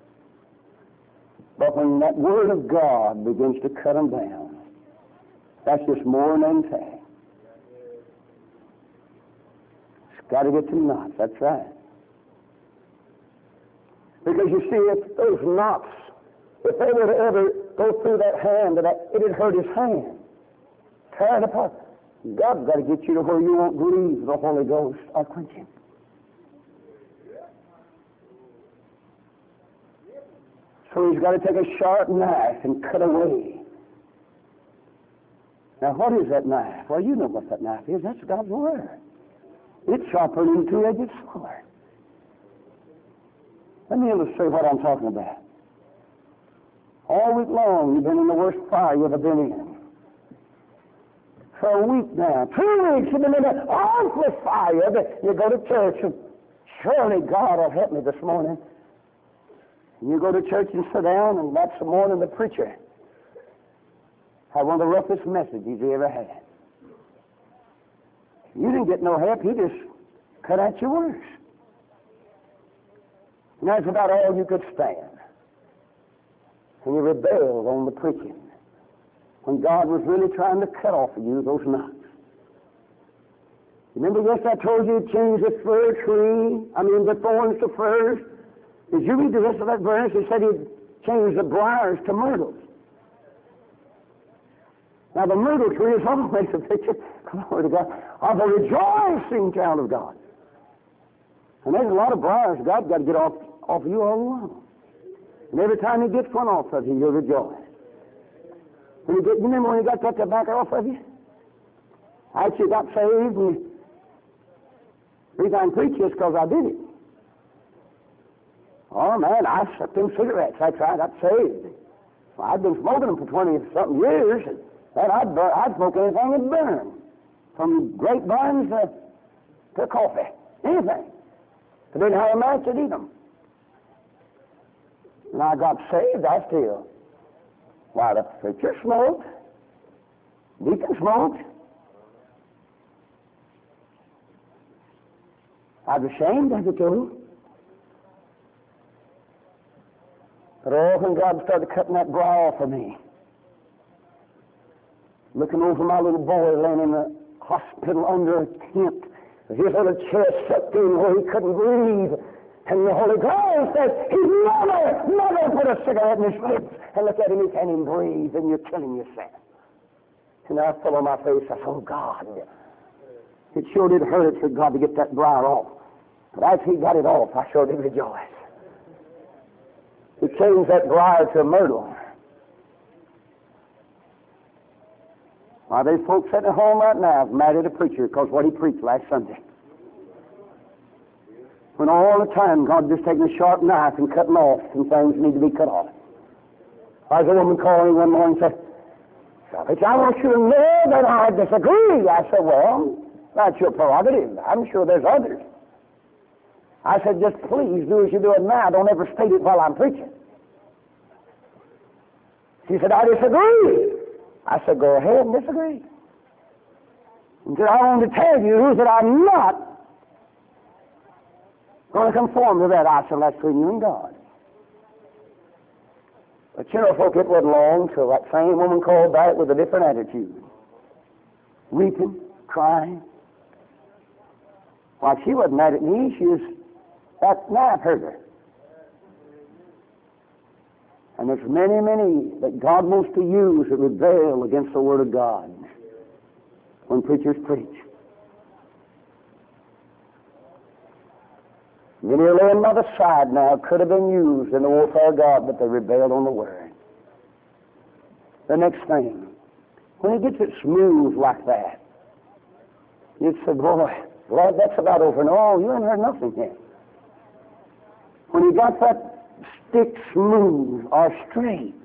But when that Word of God begins to cut them down, that's just more than they say. It's got to get to knots, that's right. Because you see, if those knots, if they were to ever go through that hand, that it'd hurt his hand. Tear it apart. God's got to get you to where you won't grieve the Holy Ghost or quench Him. So He's got to take a sharp knife and cut away. Now, what is that knife? Well, you know what that knife is. That's God's Word. It's sharper than a two-edged sword. Let me illustrate what I'm talking about. All week long, you've been in the worst fire you've ever been in. For a week now, two weeks, you've been in an awful fire. You go to church and surely God will help me this morning. And you go to church and sit down, and that's the morning the preacher had one of the roughest messages he ever had. You didn't get no help. He just cut out your words. And that's about all you could stand. And you rebelled on the preaching when God was really trying to cut off of you those knots. Remember, yes, I told you to change the fir tree, I mean the thorns to firs. Did you read the rest of that verse? He said he'd change the briars to myrtles. Now, the myrtle tree is always a picture, glory to God, of a rejoicing child of God. And there's a lot of briars God's got to get off, off of you all along. And every time he gets one off of you, you'll rejoice. When you, get, you remember when he got that tobacco off of you? I actually got saved, and the reason I preach this because I did it. Oh, man, I sucked them cigarettes. That's right, I got saved. Well, I'd been smoking them for twenty-something years, and that I'd, burn, I'd smoke anything that burned, from grapevines to, to coffee, anything. If I didn't have a match, I'd eat them. And I got saved, I still. Why, the preacher smoked, deacon smoked. I was ashamed of it too. But oh, when God started cutting that brow off of me, looking over my little boy laying in the hospital under a tent, with his little chest sucked in where he couldn't breathe, and the Holy Ghost said, he's never, never put a cigarette in his lips, and look at him, he can't even breathe, and you're killing yourself. And I fell on my face, I said, oh God, it sure did hurt for God to get that brow off. But as he got it off, I sure did rejoice. He changed that briar to a myrtle. Why, there's folks sitting at home right now mad at a preacher because what he preached last Sunday. When all the time God just taking a sharp knife and cutting off some things need to be cut off. I was a woman calling one morning and said, I want you to know that I disagree. I said, well, that's your prerogative. I'm sure there's others. I said, just please do as you do it now. Don't ever state it while I'm preaching. She said, I disagree. I said, go ahead and disagree. And said, I want to tell you that I'm not going to conform to that. I said, that's between you and God. But you know, folk, it wasn't long till that same woman called back with a different attitude. Weeping, crying. Why, she wasn't mad at me. She was that knife hurt her. And there's many, many that God wants to use that rebel against the Word of God when preachers preach. Many are laying by the side now, could have been used in the warfare of God, but they rebelled on the Word. The next thing, when he gets it smooth like that, you'd say, boy, Lord, that's about over. No, you haven't heard nothing yet. When he got that stick smooth or straight,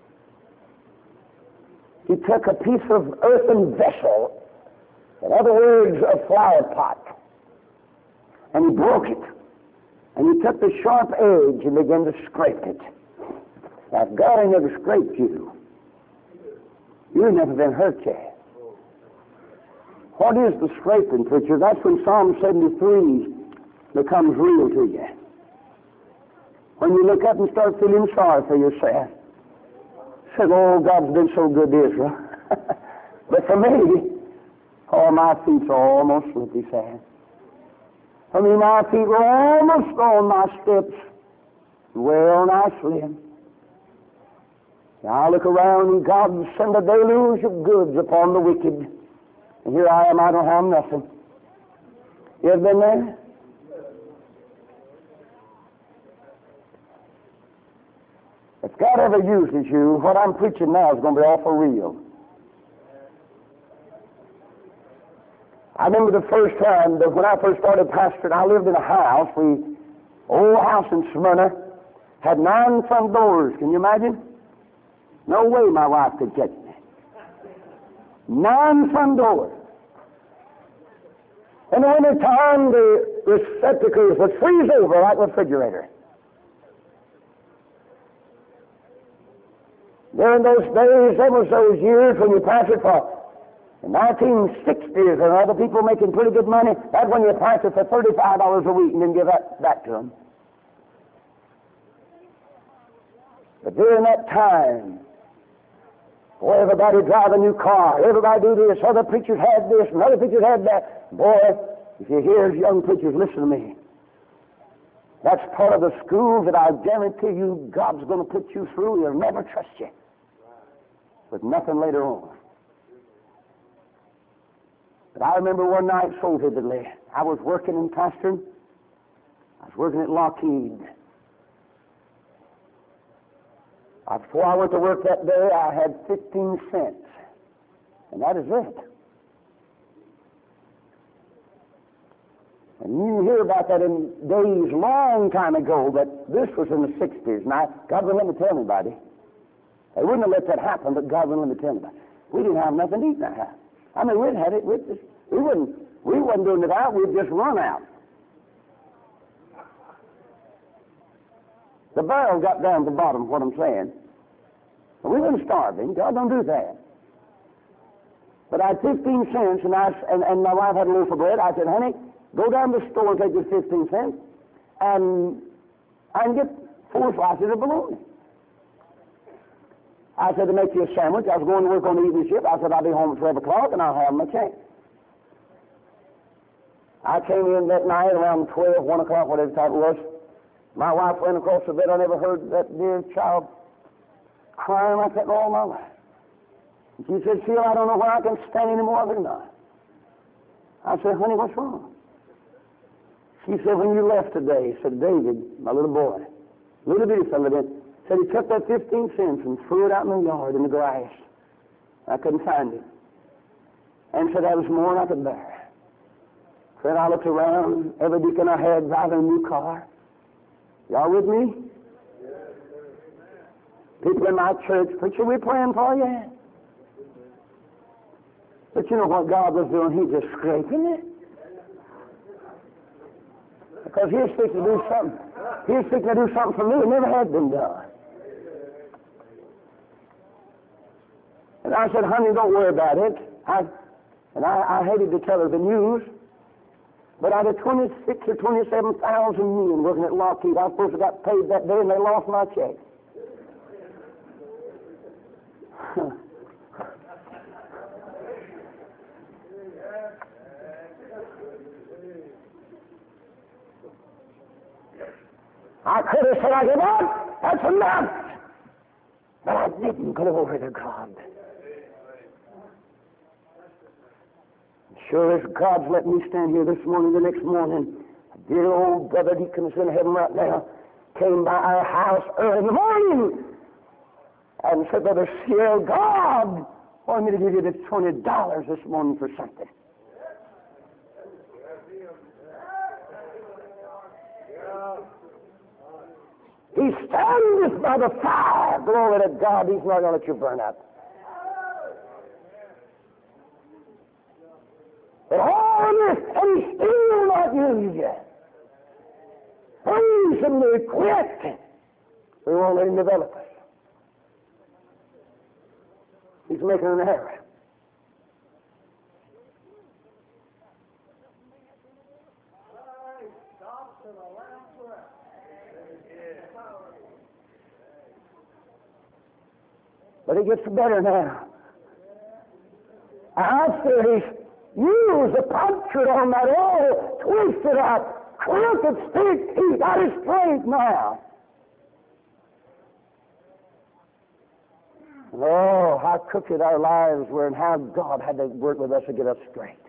he took a piece of earthen vessel, in other words, a flower pot, and he broke it. And he took the sharp edge and began to scrape it. Now, if God ain't never scraped you, you've never been hurt yet. What is the scraping, preacher? That's when Psalm seventy-three becomes real to you. When you look up and start feeling sorry for yourself. Say, oh, God's been so good to Israel. But for me, oh, my feet are almost slippy, sad. I mean, my feet were almost on my steps. Well, nigh slim. Now I look around and God send a deluge of goods upon the wicked. And here I am, I don't have nothing. You ever been there? If God ever uses you, what I'm preaching now is going to be awful real. I remember the first time that when I first started pastoring, I lived in a house, we, old house in Smyrna, had nine front doors. Can you imagine? No way my wife could catch me. Nine front doors. In the winter time, the receptacles would freeze over like a refrigerator. During those days, there was those years when you pastored for the nineteen sixties and other people making pretty good money. That's when you pastored for thirty-five dollars a week and then give that back to them. But during that time, boy, everybody drive a new car. Everybody do this. Other preachers had this and other preachers had that. Boy, if you hear young preachers, listen to me. That's part of the school that I guarantee you God's going to put you through. He'll never trust you with nothing later on. But I remember one night so vividly. I was working in pastoring. I was working at Lockheed. Before I went to work that day, I had fifteen cents. And that is it. And you hear about that in days long time ago, but this was in the sixties. Now, God wouldn't let me tell anybody. They wouldn't have let that happen, but God wouldn't let me tell anybody. We didn't have nothing to eat in that house. I mean, we'd had it. We'd just, we, wouldn't, we wasn't doing it out. We'd just run out. The barrel got down to the bottom, what I'm saying. But we weren't starving. God don't do that. But I had fifteen cents, and, I, and, and my wife had a loaf of bread. I said, honey, go down to the store and take this fifteen cents, and I can get four slices of bologna. I said to make you a sandwich. I was going to work on the evening shift. I said, I'll be home at twelve o'clock, and I'll have my change. I came in that night around twelve, one o'clock, whatever time it was. My wife went across the bed. I never heard that dear child crying like that in all my life. And she said, Sheila, I don't know where I can stand any more of it now. I said, honey, what's wrong? She said, when you left today, said David, my little boy, little bitty fellow, said he took that fifteen cents and threw it out in the yard in the grass. I couldn't find it. And said that was more than I could bear. Friend, I looked around, every deacon I had driving a new car. Y'all with me? People in my church, preacher, we're praying for you. But you know what God was doing? He was just scraping it. Because he was fixing to do something. He was fixing to do something for me that never had been done. And I said, honey, don't worry about it. I, and I, I hated to tell her the news. But out of twenty-six or twenty-seven thousand men working at Lockheed, I was supposed to got paid that day, and they lost my check. I could have said, I give up. That's enough. But I didn't. Glory to God. Sure as God's let me stand here this morning, the next morning, a dear old brother deacon is in heaven right now, came by our house early in the morning and said, Brother Searle, God wanted me to give you this twenty dollars this morning for something. He standeth by the fire. Glory to God. He's not going to let you burn up. But all this, and He's still not used you. Praise Him to quit. We won't let Him develop us. He's making an error. But it gets better now. I feel He's used the punctured on that oil, twisted up, quilted stick. He's got His straight now. And oh, how crooked our lives were and how God had to work with us to get us straight.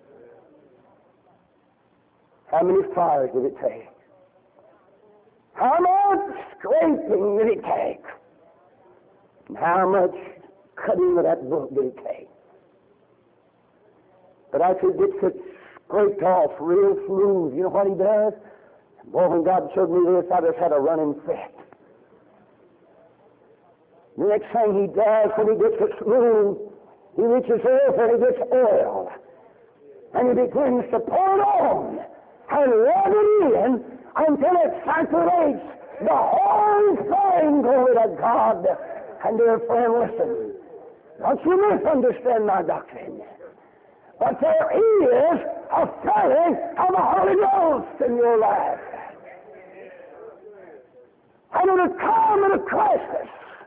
How many fires did it take? How much scraping did it take? And how much cutting of that book did it take? But after it gets it scraped off real smooth, you know what He does? Boy, when God showed me this, I just had a running fit. The next thing He does, when He gets it smooth, He reaches over and He gets oil. And He begins to pour it on. and let it in until it saturates the whole thing. Glory to God. And dear friend, listen. Don't you misunderstand my doctrine. But there is a filling of the Holy Ghost in your life. And it'll come at a crisis.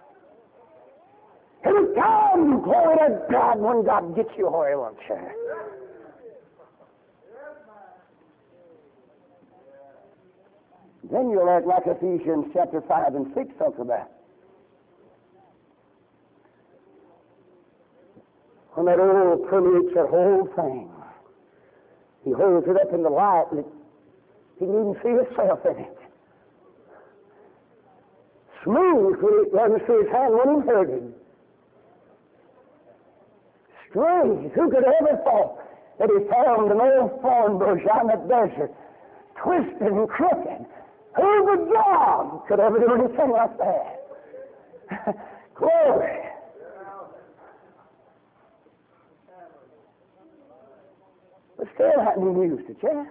It'll come, glory to God, when God gets you where He wants you. Then you'll act like Ephesians chapter five and six talks about. When that oil permeates that whole thing, He holds it up in the light and it, He can even see Himself in it. Smooth when He doesn't see His hand when He hurt Him. Strange, who could ever thought that He found an old thorn bush out in the desert, twisted and crooked? Who but God could ever do anything like that? Glory. But still hadn't used it yet.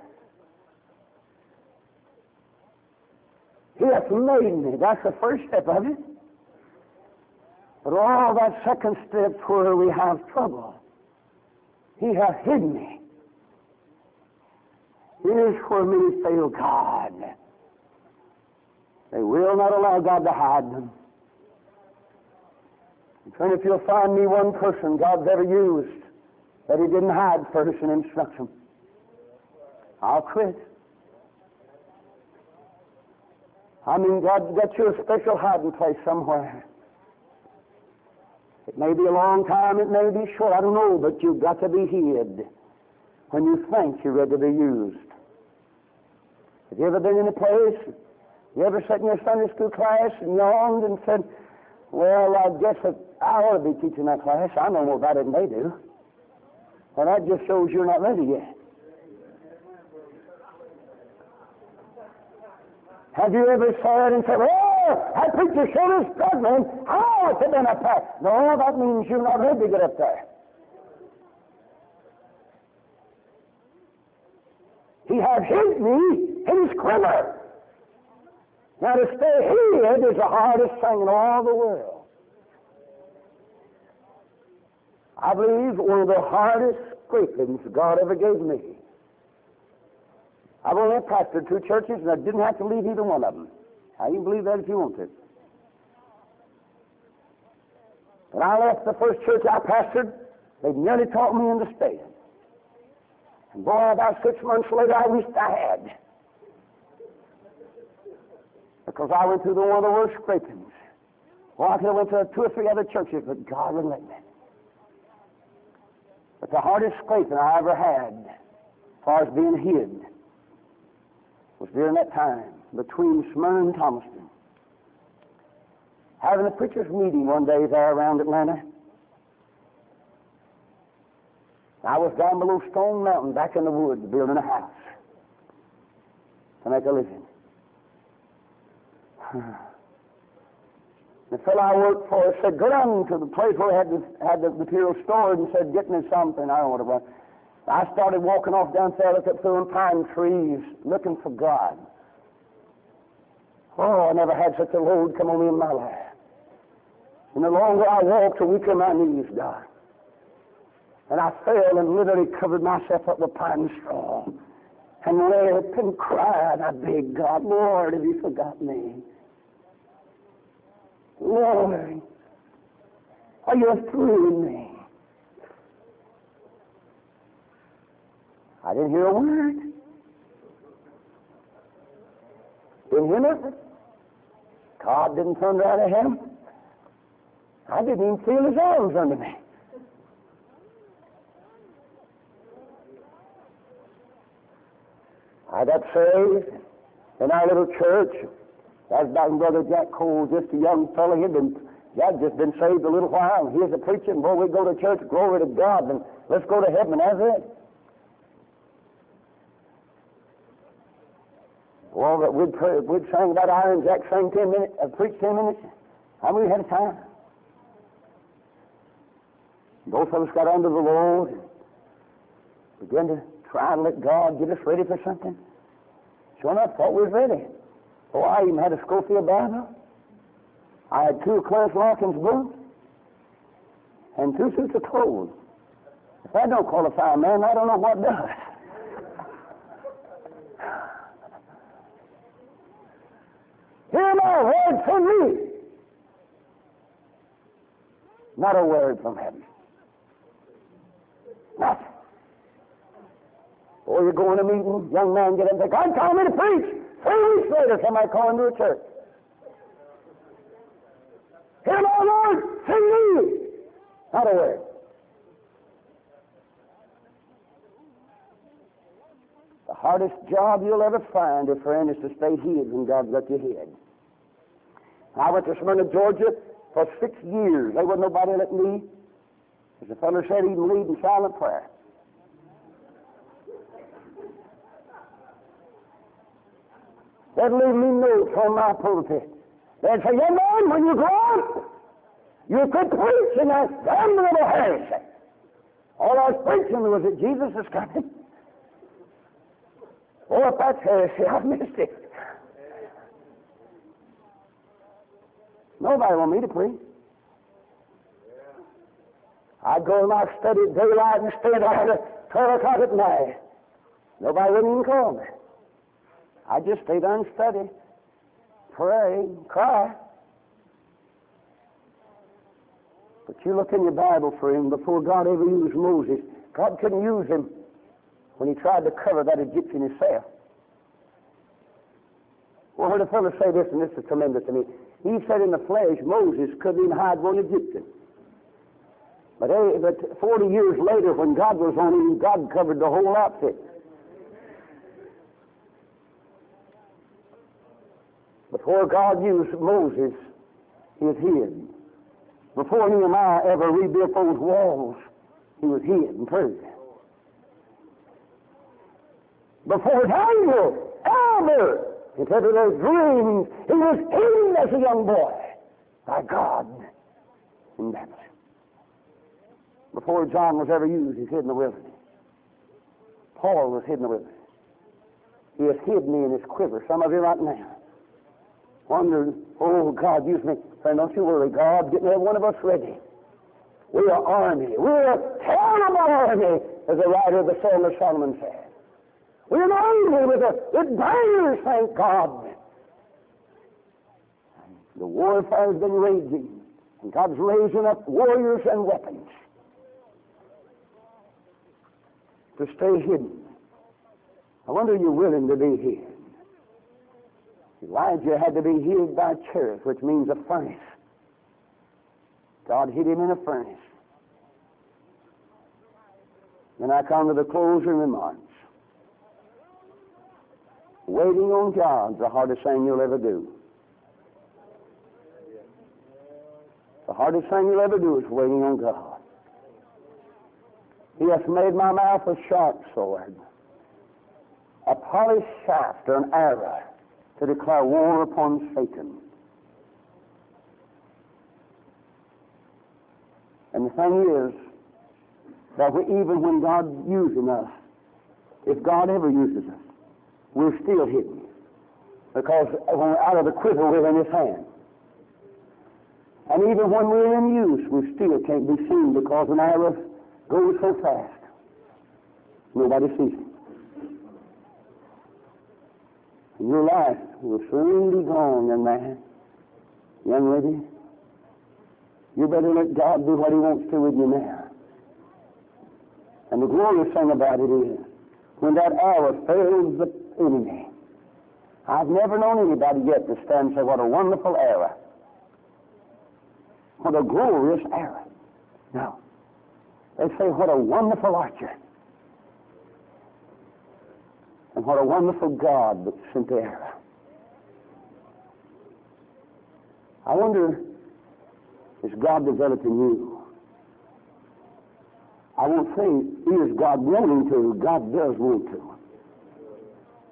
He hath made me. That's the first step of it. But all that second step where we have trouble, He hath hid me. It is where many fail God. They will not allow God to hide them. And friend, if you'll find me one person God's ever used that He didn't hide first in instruction, I'll quit. I mean, God's got you a special hiding place somewhere. It may be a long time, it may be short, I don't know, but you've got to be hid when you think you're ready to be used. Have you ever been in a place, you ever sat in your Sunday school class and yawned and said, well, I guess that I ought to be teaching that class. I know more about it than they do. Well, that just shows you're not ready yet. Have you ever said and said, oh, that preacher sure is struggling. How has it been up there? No, that means you're not ready to get up there. He has hid me in His quiver. Now to stay hid is the hardest thing in all the world. I believe one of the hardest scrapings God ever gave me. I've only pastored two churches and I didn't have to leave either one of them. Now you can believe that if you want to. When I left the first church I pastored, they nearly taught me into staying. And boy, about six months later I wished I had. Because I went through the, one of the worst scrapings. Well, I could have went to two or three other churches, but God wouldn't let me. But the hardest scraping I ever had, as far as being hid, was during that time between Smyrna and Thomaston. Having a preacher's meeting one day there around Atlanta. I was down below Stone Mountain, back in the woods, building a house to make a living. The fellow I worked for said, go down to the place where we had the, had the material stored and said, get me something. I don't know what it was. I started walking off down there, looked up through them pine trees, looking for God. Oh, I never had such a load come on me in my life. And the longer I walked, the weaker my knees got. And I fell and literally covered myself up with pine straw and wept and cried. I begged God, Lord, have you forgotten me? Lord, are you through with me? I didn't hear a word. Didn't hear nothing. God didn't turn around at him. I didn't even feel His arms under me. I got saved in our little church. That was back when Brother Jack Cole, just a young fellow. He'd been, Jack just been saved a little while, and here's a preacher, and boy, we go to church, glory to God, and let's go to heaven, that's it. Well, that we'd, pray, we'd sing about Iron Jack, sang ten minutes, uh, preach ten minutes. How many had time? Both of us got under the Lord and began to try to let God get us ready for something. Sure enough, thought we was ready. Oh, I even had a Schofield Bible. I had two Clarence Larkins boots and two suits of clothes. If that don't qualify a man, I don't know what does. Hear my word from me. Not a word from heaven. Nothing. Or you go in a meeting, young man get up and say, God called me to preach. Three weeks later, somebody called him to a church. Hear my Lord, sing me. Not a word. The hardest job you'll ever find, a friend, is to stay hid when God's got you hid. I went to Smyrna, Georgia for six years. There wasn't nobody let me. As the fellow said, even lead in silent prayer. They'd leave me notes on my pulpit. They'd say, young man, when you grow up, you could preach in that damn little heresy. All I was preaching was that Jesus is coming. Oh, if that's heresy, I've missed it. Nobody want me to preach. I'd go in my study at daylight and stay down at twelve o'clock at night. Nobody wouldn't even call me. I'd just stay down and study, pray, cry. But you look in your Bible, friend, before God ever used Moses, God couldn't use him when he tried to cover that Egyptian himself. Well, I heard a fellow say this, and this is tremendous to me. He said in the flesh, Moses couldn't even hide one Egyptian. But, hey, but forty years later, when God was on him, God covered the whole outfit. Before God used Moses, he was hid. Before Nehemiah ever rebuilt those walls, he was hid in prison. Before Daniel ever interpreted those dreams, he was hidden as a young boy by God in Babylon. Before John was ever used, he's hid in the wilderness. Paul was hid in the wilderness. He has hid me in his quiver. Some of you right now wonder, oh, God, use me. Friend, don't you worry. God's getting every one of us ready. We're an army. We're a terrible army, as the writer of the Song of Solomon said. We're an army with, a, with banners, thank God. And the warfare has been raging, and God's raising up warriors and weapons to stay hidden. I wonder you're willing to be hid. Elijah had to be hid by a cherub, which means a furnace. God hid him in a furnace. Then I come to the closing remarks. Waiting on God's the hardest thing you'll ever do. The hardest thing you'll ever do is waiting on God. He has made my mouth a sharp sword, a polished shaft or an arrow, to declare war upon Satan. And the thing is that we, even when God uses us, if God ever uses us, we're still hidden. Because when we're out of the quiver, we're in his hand. And even when we're in use, we still can't be seen because an arrow goes so fast. Nobody sees it. And your life will soon be gone, young man, young lady. You better let God do what he wants to with you now. And the glorious thing about it is, when that arrow fails the enemy, I've never known anybody yet to stand and say, what a wonderful arrow. What a glorious arrow. No. They say, what a wonderful archer. And what a wonderful God that sent the arrow. I wonder, is God developing you? I won't say, is God wanting to? God does want to.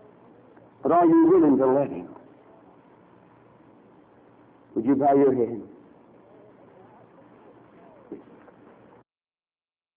But are you willing to let him? Would you bow your head?